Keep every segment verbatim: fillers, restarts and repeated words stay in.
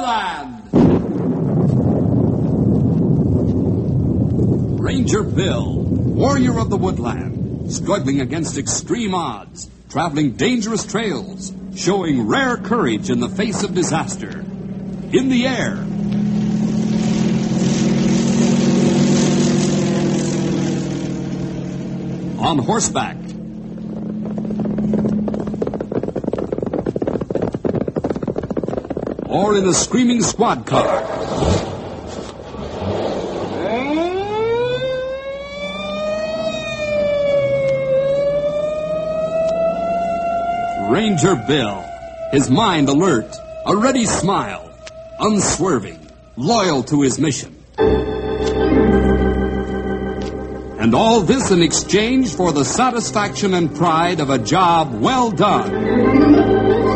woodland! Ranger Bill, warrior of the woodland, struggling against extreme odds, traveling dangerous trails, showing rare courage in the face of disaster. In the air. On horseback. Or in a screaming squad car. Ranger Bill, his mind alert, a ready smile, unswerving, loyal to his mission. And all this in exchange for the satisfaction and pride of a job well done.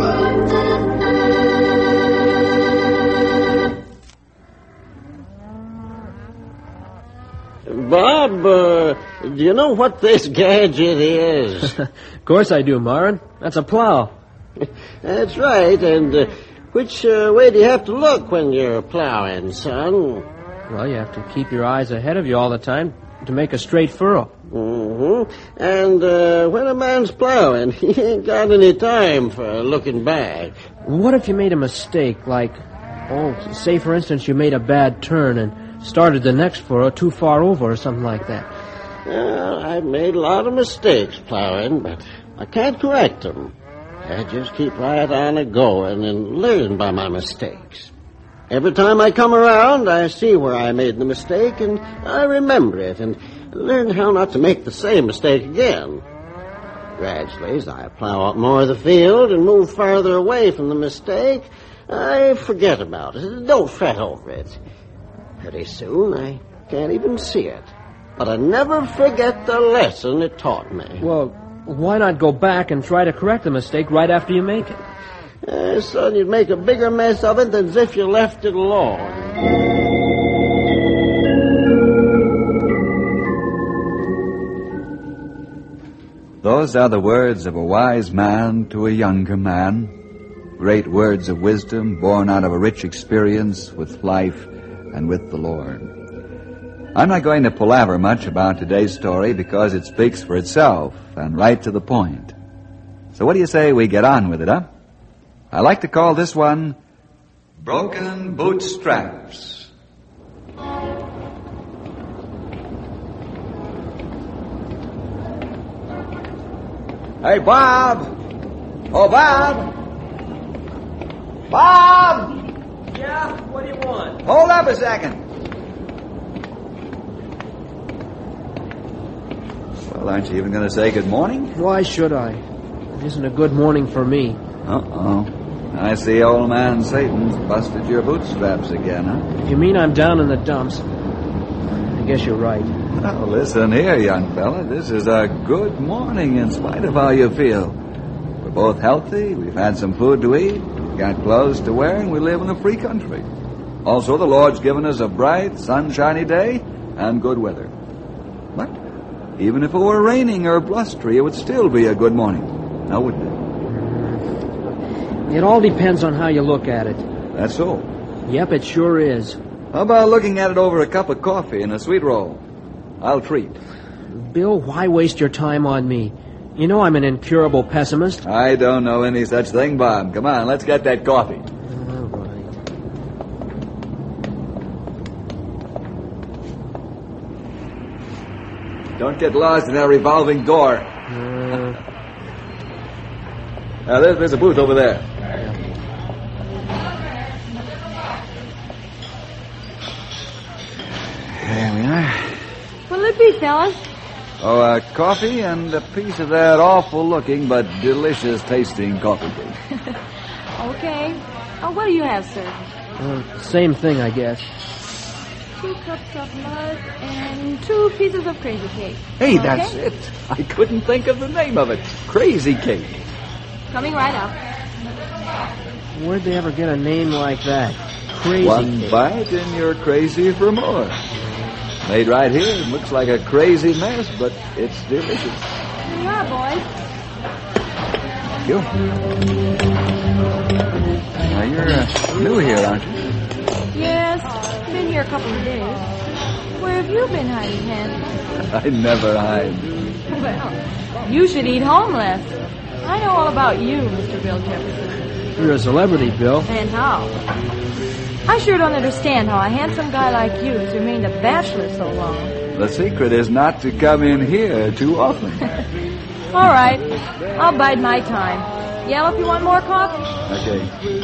Bob, uh, do you know what this gadget is? Of course I do, Marrin. That's a plow. That's right, and uh, which uh, way do you have to look when you're plowing, son? Well, you have to keep your eyes ahead of you all the time to make a straight furrow. Mm-hmm. And uh, when a man's plowing, he ain't got any time for looking back. What if you made a mistake, like, oh, say for instance you made a bad turn and started the next furrow too far over or something like that? Well, I've made a lot of mistakes plowing, but I can't correct them. I just keep right on a-going and learn by my mistakes. Every time I come around, I see where I made the mistake, and I remember it, and learn how not to make the same mistake again. Gradually, as I plow up more of the field and move farther away from the mistake, I forget about it, don't fret over it. Pretty soon, I can't even see it. But I never forget the lesson it taught me. Well, why not go back and try to correct the mistake right after you make it? Uh, son, you'd make a bigger mess of it than if you left it alone. Those are the words of a wise man to a younger man. Great words of wisdom born out of a rich experience with life and with the Lord. I'm not going to palaver much about today's story because it speaks for itself and right to the point. So what do you say we get on with it, huh? I like to call this one Broken Bootstraps. Hey, Bob! Oh, Bob! Bob! Yeah, what do you want? Hold up a second. Well, aren't you even going to say good morning? Why should I? It isn't a good morning for me. Uh-oh. I see old man Satan's busted your bootstraps again, huh? If you mean I'm down in the dumps, I guess you're right. Well, listen here, young fella. This is a good morning in spite of how you feel. We're both healthy. We've had some food to eat. We've got clothes to wear, and we live in a free country. Also, the Lord's given us a bright, sunshiny day and good weather. But even if it were raining or blustery, it would still be a good morning. Now, wouldn't it? It all depends on how you look at it. That's so. Yep, it sure is. How about looking at it over a cup of coffee and a sweet roll? I'll treat. Bill, why waste your time on me? You know I'm an incurable pessimist. I don't know any such thing, Bob. Come on, let's get that coffee. All right. Don't get lost in that revolving door. Uh, Now, there's, there's a booth over there. There we are. What'll it be, fellas? Oh, uh, coffee and a piece of that awful-looking but delicious-tasting coffee cake. Okay. Oh, what do you have, sir? uh, same thing, I guess. Two cups of mud and two pieces of crazy cake. Hey, Okay? that's it. I couldn't think of the name of it. Crazy cake. Coming right up. Where'd they ever get a name like that? Crazy One cake. bite and you're crazy for more. Made right here. It looks like a crazy mess, but it's delicious. Here you are, boys. Thank you. Now, you're uh, new here, aren't you? Yes, been here a couple of days. Where have you been hiding, Hank? I never hide. Well, you should eat home less. I know all about you, Mister Bill Jefferson. You're a celebrity, Bill. And how? I sure don't understand how a handsome guy like you has remained a bachelor so long. The secret is not to come in here too often. All right, I'll bide my time. Yell if you want more coffee. Okay.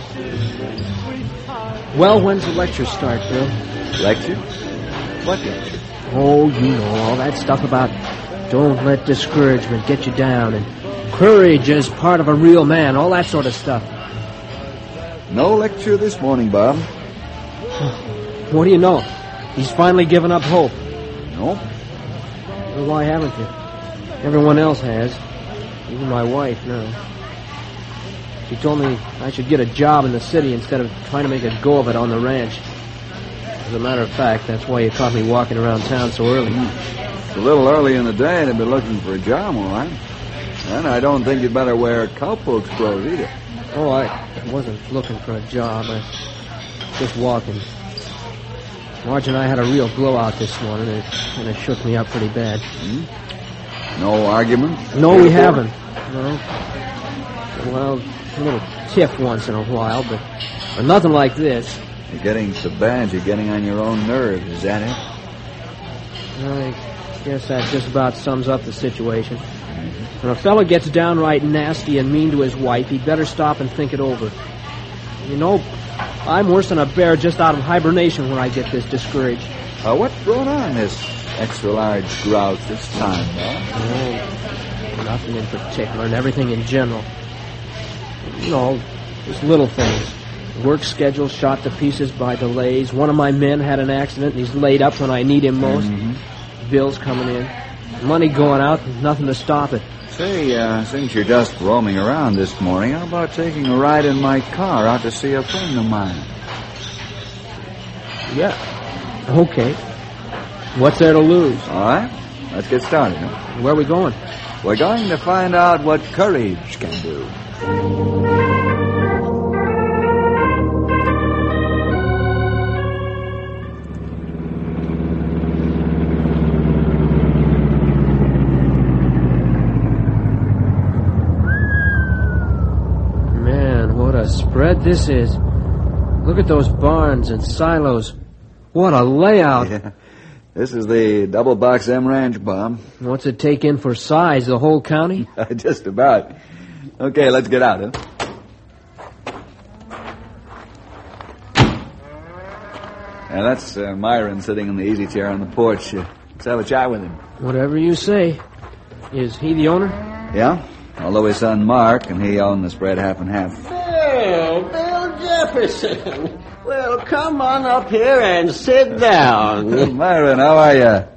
Well, when's the lecture start, Bill? Lecture? What lecture? Oh, you know, all that stuff about don't let discouragement get you down and courage is part of a real man, all that sort of stuff. No lecture this morning, Bob. What do you know? He's finally given up hope. No? Well, why haven't you? Everyone else has. Even my wife, no. She told me I should get a job in the city instead of trying to make a go of it on the ranch. As a matter of fact, that's why you caught me walking around town so early. It's a little early in the day to be looking for a job, all right? And I don't think you'd better wear cowpoke's clothes either. Oh, I wasn't looking for a job. I was just walking. Marge and I had a real blowout this morning, and it kind of shook me up pretty bad. Hmm? No argument? No, we haven't. No. Well, a little tiff once in a while, but, but nothing like this. You're getting so bad you're getting on your own nerves, is that it? I guess that just about sums up the situation. When a fella gets downright nasty and mean to his wife, he'd better stop and think it over. You know, I'm worse than a bear just out of hibernation when I get this discouraged. Uh, what's going on this extra-large grouse this time, huh? Oh, nothing in particular, and everything in general. You know, just little things. Work schedule shot to pieces by delays. One of my men had an accident, and he's laid up when I need him most. Mm-hmm. Bills coming in. Money going out, and nothing to stop it. Say, uh, since you're just roaming around this morning, how about taking a ride in my car out to see a friend of mine? Yeah. Okay. What's there to lose? All right. Let's get started, huh? Where are we going? We're going to find out what courage can do. Spread this is. Look at those barns and silos. What a layout. Yeah. This is the double box M Ranch, Bob. What's it take in for size, the whole county? Just about. Okay, let's get out, huh? Now, that's uh, Myron sitting in the easy chair on the porch. Uh, let's have a chat with him. Whatever you say. Is he the owner? Yeah, although his son Mark and he own the spread half and half. Well, Bill Jefferson. Well, come on up here and sit down. Myron, how are you?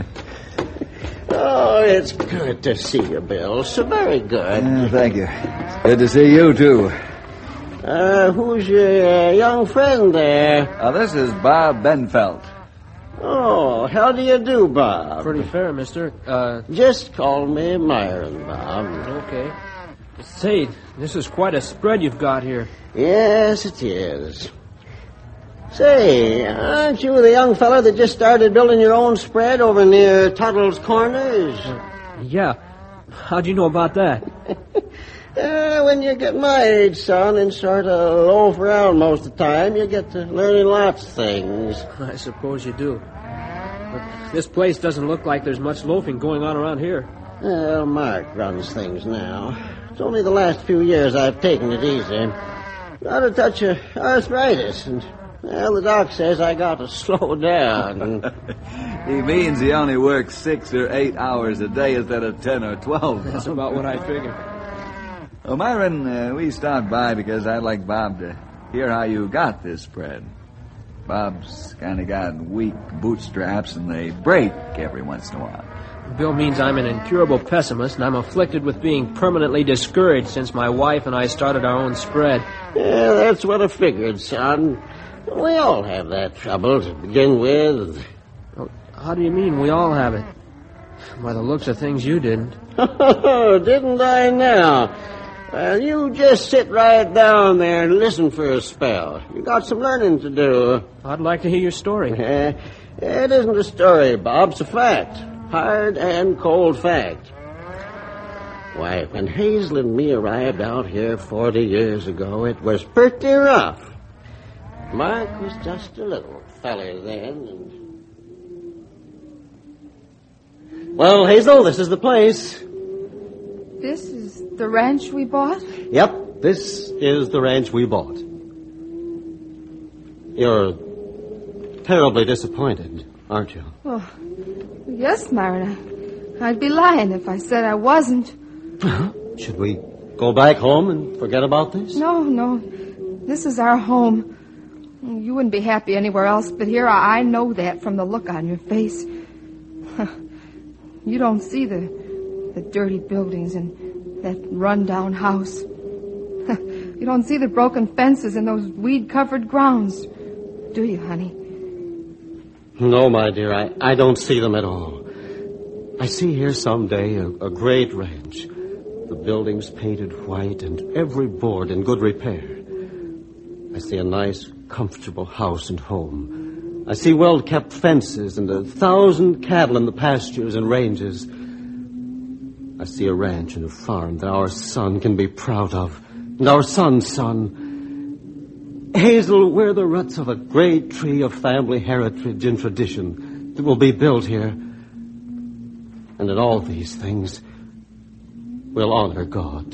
Oh, it's good to see you, Bill. So very good. Yeah, thank you. It's good to see you, too. Uh, who's your uh, young friend there? Uh, this is Bob Benfeld. Oh, how do you do, Bob? Pretty fair, mister. Uh, Just call me Myron, Bob. Okay. Say, this is quite a spread you've got here. Yes, it is. Say, aren't you the young fella that just started building your own spread over near Tuttle's Corners? Uh, yeah. How'd you know about that? uh, when you get my age, son, and sort of loaf around most of the time, you get to learning lots of things. I suppose you do. But this place doesn't look like there's much loafing going on around here. Well, Mark runs things now. It's only the last few years I've taken it easy. Got a touch of arthritis, and, well, the doc says I got to slow down. He means he only works six or eight hours a day instead of ten or twelve. That's about what I figured. Well, Myron, uh, we stopped by because I'd like Bob to hear how you got this spread. Bob's kind of got weak bootstraps, and they break every once in a while. Bill means I'm an incurable pessimist, and I'm afflicted with being permanently discouraged since my wife and I started our own spread. Yeah, that's what I figured, son. We all have that trouble to begin with. Well, how do you mean we all have it? By the looks of things, you didn't. Didn't I now? Well, you just sit right down there and listen for a spell. You got some learning to do. I'd like to hear your story. Uh, it isn't a story, Bob. It's a fact. Hard and cold fact. Why, when Hazel and me arrived out here forty years ago, it was pretty rough. Mark was just a little feller then. And... Well, Hazel, this is the place. This is the ranch we bought? Yep, this is the ranch we bought. You're terribly disappointed, aren't you? Oh, yes, Myron. I'd be lying if I said I wasn't. Should we go back home and forget about this? No, no. This is our home. You wouldn't be happy anywhere else, but here I know that from the look on your face. You don't see the the dirty buildings and that run-down house. You don't see the broken fences and those weed-covered grounds, do you, honey? No, my dear, I, I don't see them at all. I see here someday a, a great ranch. The buildings painted white and every board in good repair. I see a nice, comfortable house and home. I see well-kept fences and a thousand cattle in the pastures and ranges. I see a ranch and a farm that our son can be proud of, and our son's son. Hazel, we're the roots of a great tree of family heritage and tradition that will be built here. And in all these things, we'll honor God.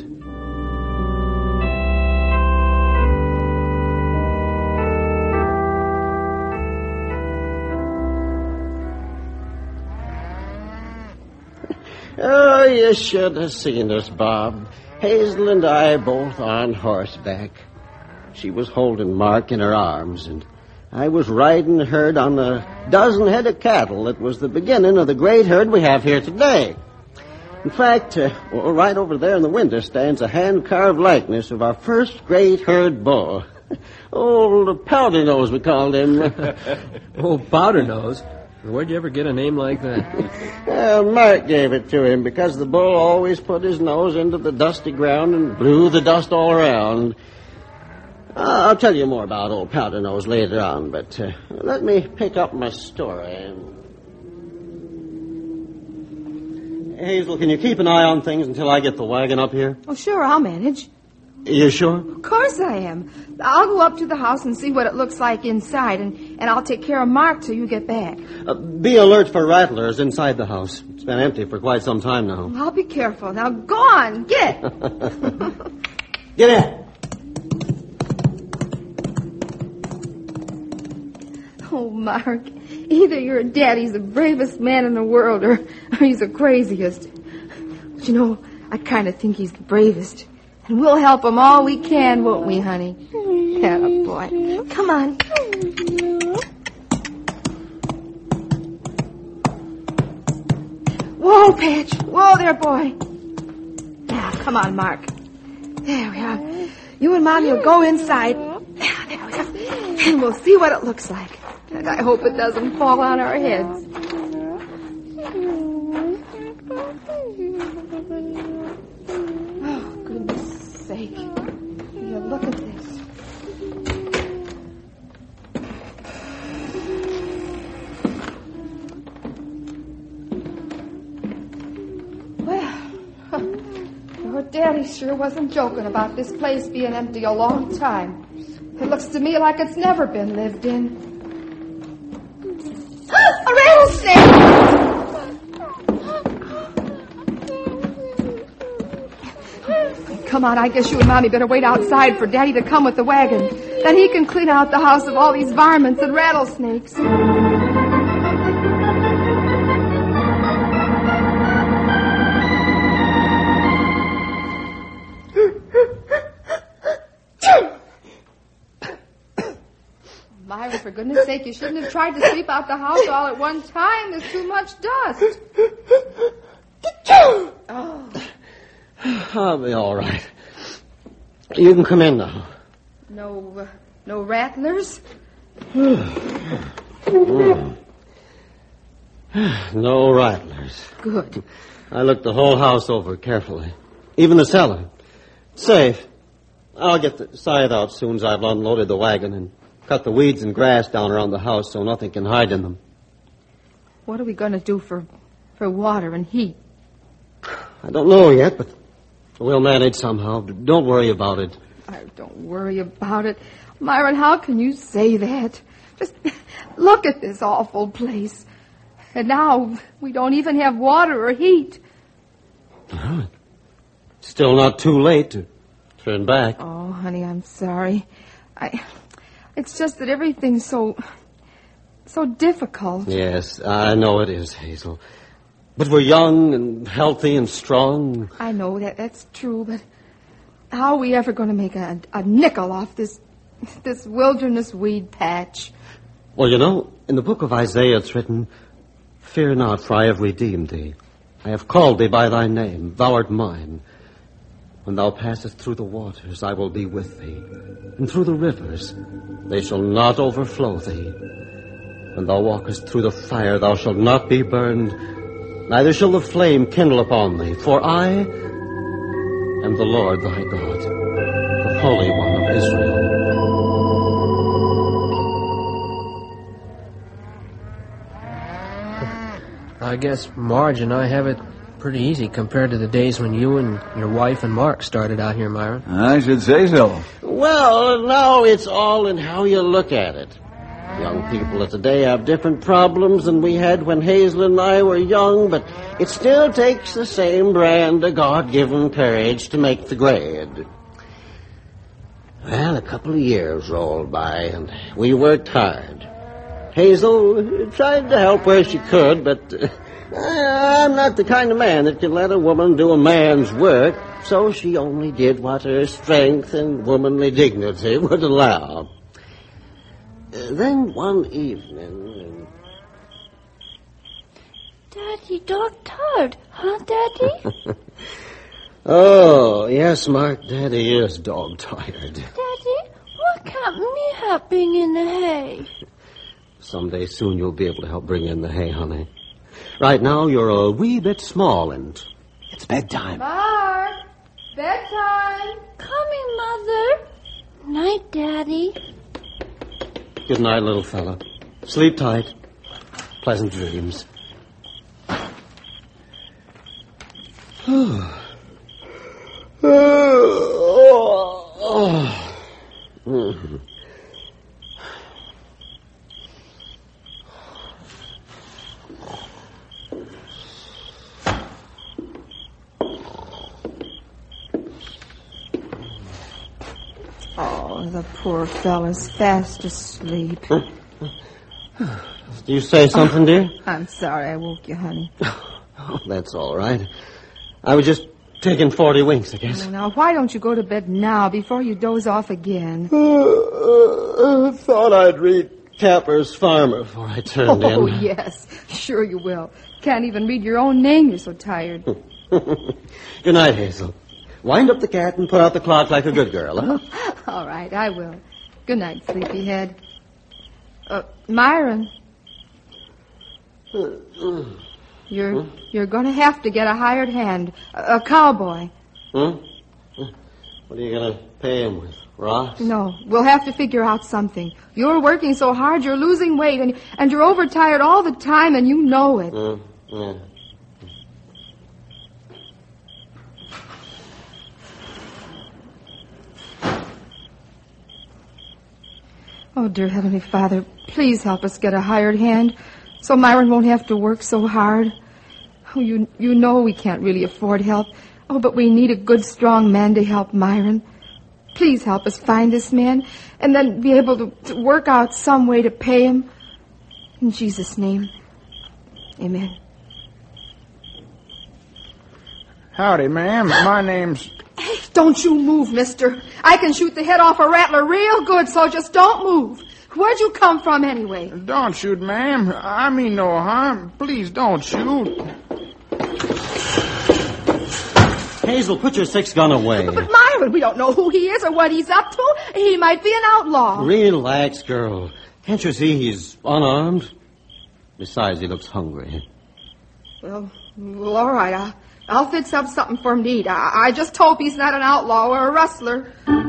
Oh, you should have seen us, Bob. Hazel and I both on horseback. She was holding Mark in her arms, and I was riding the herd on the dozen head of cattle that was the beginning of the great herd we have here today. In fact, uh, well, right over there in the window stands a hand-carved likeness of our first great herd bull. Old Powder Nose, we called him. Old Powder Nose? Where'd you ever get a name like that? Well, Mark gave it to him because the bull always put his nose into the dusty ground and blew the dust all around. Uh, I'll tell you more about old Powder Nose later on, but uh, let me pick up my story. Hazel, can you keep an eye on things until I get the wagon up here? Oh, sure, I'll manage. You sure? Of course I am. I'll go up to the house and see what it looks like inside, and, and I'll take care of Mark till you get back. Uh, be alert for rattlers inside the house. It's been empty for quite some time now. I'll be careful. Now, go on, get. Get in. Oh, Mark, either your daddy's the bravest man in the world, or, or he's the craziest. But you know, I kind of think he's the bravest. And we'll help him all we can, won't we, honey? Yeah, boy. Come on. Whoa, Patch. Whoa there, boy. Now, come on, Mark. There we are. You and Mommy will go inside. There we go. And we'll see what it looks like. And I hope it doesn't fall on our heads. Sake. You look at this. Well, your daddy sure wasn't joking about this place being empty a long time. It looks to me like it's never been lived in. A rattlesnake! Come on, I guess you and Mommy better wait outside for Daddy to come with the wagon. Then he can clean out the house of all these varmints and rattlesnakes. Myra, for goodness sake, you shouldn't have tried to sweep out the house all at one time. There's too much dust. Oh. I'll be all right. You can come in now. No, uh, no rattlers? mm. No rattlers. Good. I looked the whole house over carefully. Even the cellar. Safe. I'll get the scythe out soon as I've unloaded the wagon and cut the weeds and grass down around the house so nothing can hide in them. What are we going to do for, for water and heat? I don't know yet, but we'll manage somehow. Don't worry about it. I don't worry about it. Myron, how can you say that? Just look at this awful place. And now we don't even have water or heat. Well, it's still not too late to turn back. Oh, honey, I'm sorry. I. It's just that everything's so... so difficult. Yes, I know it is, Hazel. But we're young and healthy and strong. I know that that's true, but how are we ever going to make a, a nickel off this this wilderness weed patch? Well, you know, in the book of Isaiah it's written, "Fear not, for I have redeemed thee. I have called thee by thy name. Thou art mine. When thou passest through the waters, I will be with thee. And through the rivers, they shall not overflow thee. When thou walkest through the fire, thou shalt not be burned, neither shall the flame kindle upon thee. For I am the Lord thy God, the Holy One of Israel." I guess Marge and I have it pretty easy compared to the days when you and your wife and Mark started out here, Myron. I should say so. Well, now it's all in how you look at it. Young people of today have different problems than we had when Hazel and I were young, but it still takes the same brand of God-given courage to make the grade. Well, a couple of years rolled by, and we worked hard. Hazel tried to help where she could, but uh, I'm not the kind of man that can let a woman do a man's work, so she only did what her strength and womanly dignity would allow. Uh, then one evening... Daddy, dog tired, huh, Daddy? Oh, yes, Mark, Daddy is dog-tired. Daddy, why can't me help bring in the hay? Someday soon you'll be able to help bring in the hay, honey. Right now you're a wee bit small and it's bedtime. Mark! Bedtime! Coming, Mother. Night, Daddy. Good night, little fella. Sleep tight. Pleasant dreams. oh. Oh. Mm-hmm. Oh, the poor fella's fast asleep. Do you say something, dear? I'm sorry I woke you, honey. Oh, that's all right. I was just taking forty winks, I guess. Oh, now, why don't you go to bed now before you doze off again? Uh, uh, thought I'd read Capper's Farmer before I turned oh, in. Oh, yes. Sure you will. Can't even read your own name. You're so tired. Good night, Hazel. Wind up the cat and put out the clock like a good girl, huh? All right, I will. Good night, sleepyhead. Uh, Myron. You're you're going to have to get a hired hand, a, a cowboy. Hmm? What are you going to pay him with? Rocks? No, we'll have to figure out something. You're working so hard, you're losing weight, and and you're overtired all the time, and you know it. Mm, yeah. Oh, dear Heavenly Father, please help us get a hired hand so Myron won't have to work so hard. Oh, you you know we can't really afford help. Oh, but we need a good, strong man to help Myron. Please help us find this man and then be able to, to work out some way to pay him. In Jesus' name, amen. Howdy, ma'am. My name's... Hey, don't you move, mister. I can shoot the head off a rattler real good, so just don't move. Where'd you come from anyway? Don't shoot, ma'am. I mean no harm. Please don't shoot. Hazel, put your six gun away. But Myron, we don't know who he is or what he's up to. He might be an outlaw. Relax, girl. Can't you see he's unarmed? Besides, he looks hungry. Well, well, all right. I'll, I'll fix up something for him to eat. I, I just hope he's not an outlaw or a rustler.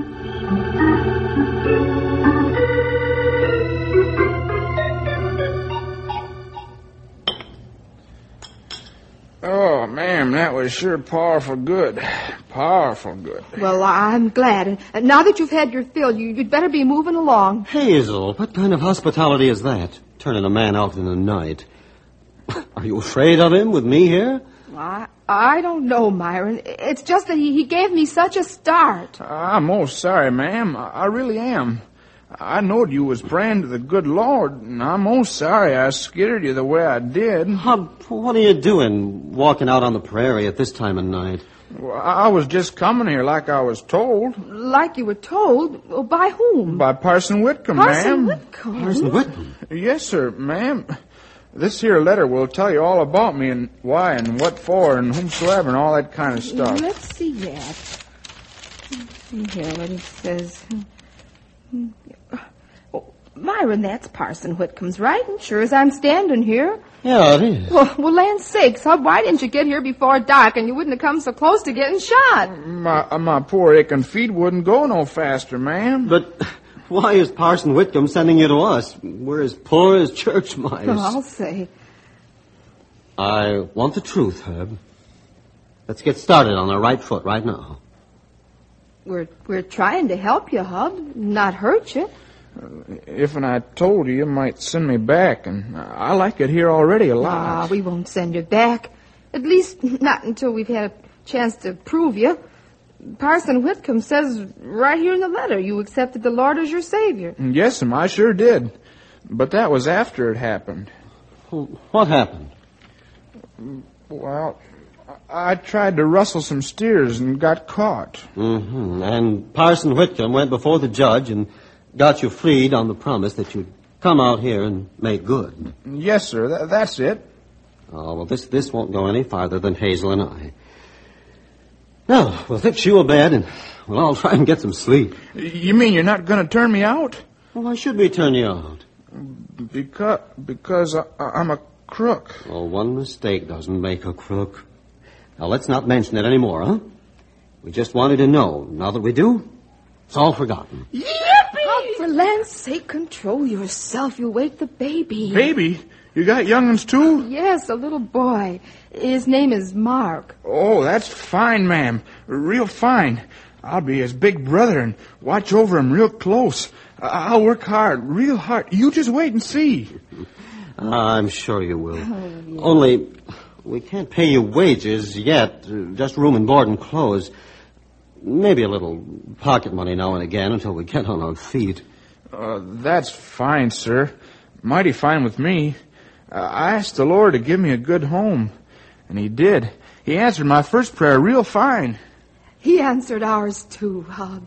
Oh, ma'am, that was sure powerful good. Powerful good. Well, I'm glad. And now that you've had your fill, you, you'd better be moving along. Hazel, what kind of hospitality is that? Turning a man out in the night. Are you afraid of him with me here? I, I don't know, Myron. It's just that he, he gave me such a start. I'm most sorry, ma'am. I, I really am. I knowed you was praying to the good Lord, and I'm most sorry I scared you the way I did. Hub, what are you doing walking out on the prairie at this time of night? Well, I was just coming here like I was told. Like you were told? Well, by whom? By Parson Whitcomb, Parson ma'am. Whitcomb? Parson Whitcomb? Yes, sir, ma'am. This here letter will tell you all about me and why and what for and whomsoever and all that kind of stuff. Let's see that. Let's see here what it says. Oh, Myron, that's Parson Whitcomb's writing, sure as I'm standing here. Yeah, it is. Well, well, land's sakes, Hub, why didn't you get here before dark and you wouldn't have come so close to getting shot? My, my poor aching feet wouldn't go no faster, ma'am. But why is Parson Whitcomb sending you to us? We're as poor as church mice. Well, I'll say. I want the truth, Herb. Let's get started on our right foot right now. We're we're trying to help you, Hub, not hurt you. If and I told you, you might send me back, and I like it here already a lot. Ah, we won't send you back. At least not until we've had a chance to prove you. Parson Whitcomb says right here in the letter you accepted the Lord as your Savior. Yes, ma'am, I sure did. But that was after it happened. What happened? Well, I tried to rustle some steers and got caught. Mm-hmm. And Parson Whitcomb went before the judge and got you freed on the promise that you'd come out here and make good. Yes, sir, th- that's it. Oh, well, this this won't go any farther than Hazel and I. Now, we'll fix you a bed and we'll all try and get some sleep. You mean you're not going to turn me out? Well, why should we turn you out? Because, because I, I'm a crook. Oh, one mistake doesn't make a crook. Now, let's not mention it anymore, huh? We just wanted to know. Now that we do, it's all forgotten. Oh, for land's sake, control yourself. You'll wake the baby. Baby? You got young'uns, too? Yes, a little boy. His name is Mark. Oh, that's fine, ma'am. Real fine. I'll be his big brother and watch over him real close. I'll work hard, real hard. You just wait and see. I'm sure you will. Oh, yeah. Only, we can't pay you wages yet. Just room and board and clothes. Maybe a little pocket money now and again until we get on our feet. Uh, that's fine, sir. Mighty fine with me. Uh, I asked the Lord to give me a good home, and he did. He answered my first prayer real fine. He answered ours, too, Hub.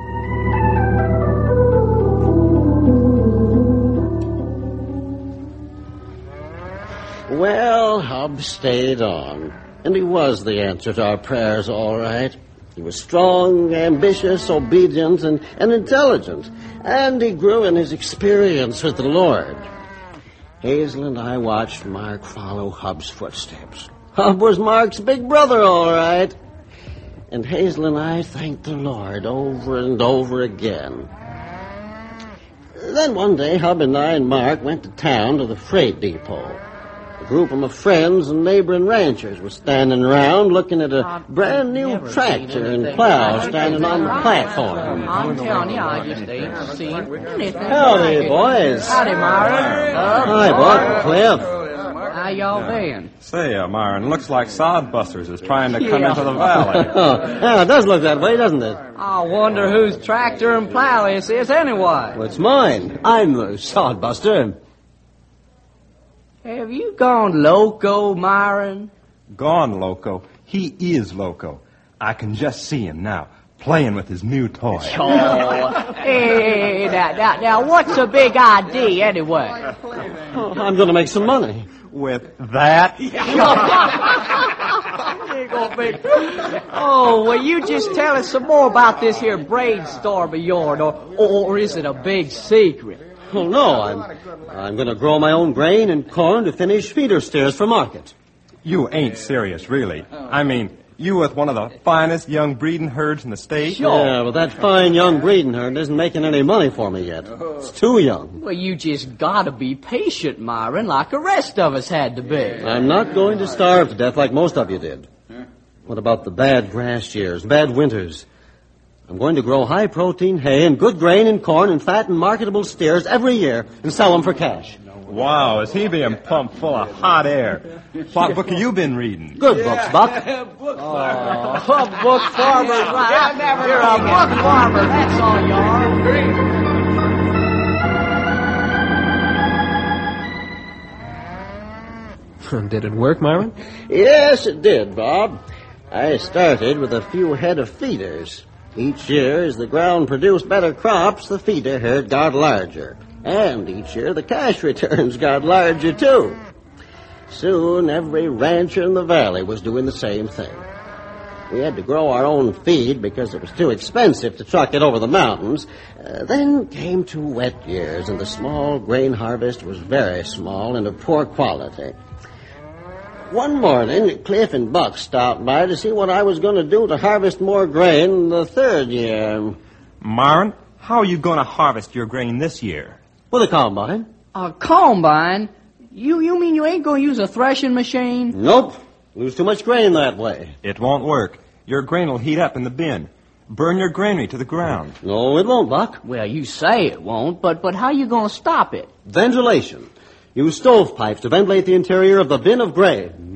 Well, Hub stayed on, and he was the answer to our prayers, all right. He was strong, ambitious, obedient, and, and intelligent, and he grew in his experience with the Lord. Hazel and I watched Mark follow Hub's footsteps. Hub was Mark's big brother, all right. And Hazel and I thanked the Lord over and over again. Then one day, Hub and I and Mark went to town to the freight depot. A group of my friends and neighboring ranchers were standing around looking at a brand new tractor and plow standing on the platform. I'm telling you, I just ain't seen anything. Howdy, boys. Howdy, Myron. Hi, Buck. Cliff. How y'all been? Say, uh, Myron, looks like Sodbusters is trying to come Yeah. into the valley. Yeah, it does look that way, doesn't it? I wonder whose tractor and plow this is anyway. Well, it's mine. I'm the sodbuster. Have you gone loco, Myron? Gone loco. He is loco. I can just see him now, playing with his new toy. Oh, hey, now, now, now, what's the big idea anyway? Oh, I'm going to make some money. With that? Oh, well, you just tell us some more about this here brainstorm of yours, or, or is it a big secret? Oh, no, I'm I'm going to grow my own grain and corn to finish feeder steers for market. You ain't serious, really. I mean, you with one of the finest young breeding herds in the state? Yeah, but that fine young breeding herd isn't making any money for me yet. It's too young. Well, you just gotta be patient, Myron, like the rest of us had to be. I'm not going to starve to death like most of you did. What about the bad grass years, bad winters? I'm going to grow high-protein hay and good grain and corn and fat and marketable steers every year and sell them for cash. Wow, is he being pumped full of hot air? What book have you been reading? Good books, Buck. book farmer. Oh, book farmer. Right. You're a book farmer. That's all you are. Did it work, Myron? Yes, it did, Bob. I started with a few head of feeders. Each year, as the ground produced better crops, the feeder herd got larger. And each year, the cash returns got larger, too. Soon, every rancher in the valley was doing the same thing. We had to grow our own feed because it was too expensive to truck it over the mountains. Uh, then came two wet years, and the small grain harvest was very small and of poor quality. One morning, Cliff and Buck stopped by to see what I was going to do to harvest more grain the third year. Myron, how are you going to harvest your grain this year? With a combine. A combine? You you mean you ain't going to use a threshing machine? Nope. Lose too much grain that way. It won't work. Your grain will heat up in the bin. Burn your granary to the ground. No, it won't, Buck. Well, you say it won't, but, but how you going to stop it? Ventilation. Use stovepipes to ventilate the interior of the bin of grain.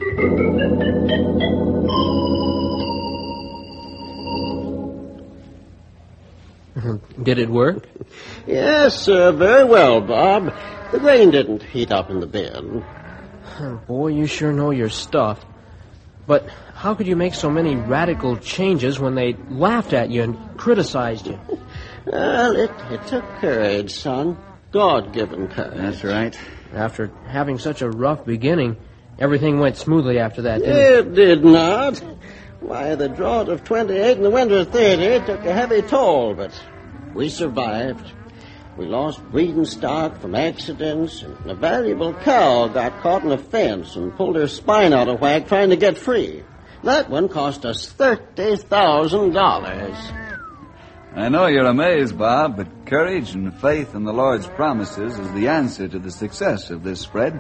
Did it work? Yes, uh, very well, Bob. The grain didn't heat up in the bin. Boy, you sure know your stuff. But how could you make so many radical changes when they laughed at you and criticized you? Well, it, it took courage, son. God-given courage. That's right. After having such a rough beginning, everything went smoothly after that, didn't it? It did not. Why, the drought of twenty-eight and the winter of thirty took a heavy toll, but we survived. We lost breeding stock from accidents, and a valuable cow got caught in a fence and pulled her spine out of whack trying to get free. That one cost us thirty thousand dollars. I know you're amazed, Bob, but courage and faith in the Lord's promises is the answer to the success of this spread.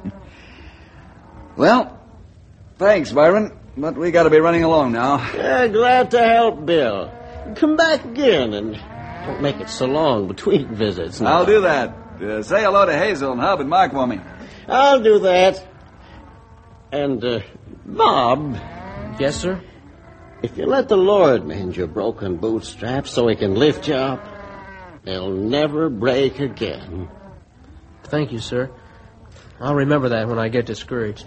Well, thanks, Byron, but we got to be running along now. Yeah, glad to help, Bill. Come back again, and don't make it so long between visits. Now. I'll do that. Uh, say hello to Hazel and Hub and Mark for me. I'll do that. And, uh, Bob. Yes, sir? If you let the Lord mend your broken bootstraps so he can lift you up, they'll never break again. Thank you, sir. I'll remember that when I get discouraged.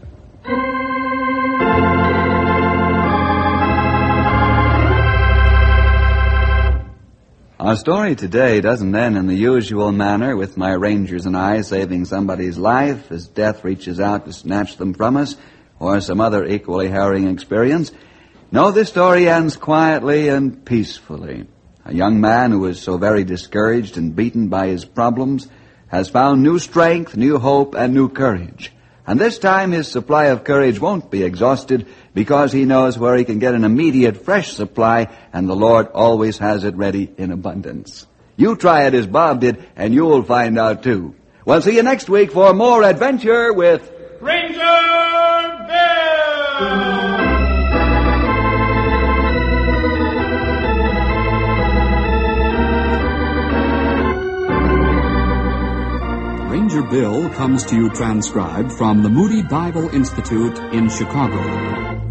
Our story today doesn't end in the usual manner with my rangers and I saving somebody's life as death reaches out to snatch them from us, or some other equally harrowing experience. No, this story ends quietly and peacefully. A young man who was so very discouraged and beaten by his problems has found new strength, new hope, and new courage. And this time his supply of courage won't be exhausted because he knows where he can get an immediate fresh supply, and the Lord always has it ready in abundance. You try it as Bob did, and you'll find out too. We'll see you next week for more adventure with Ranger Bill! Ranger Bill comes to you transcribed from the Moody Bible Institute in Chicago.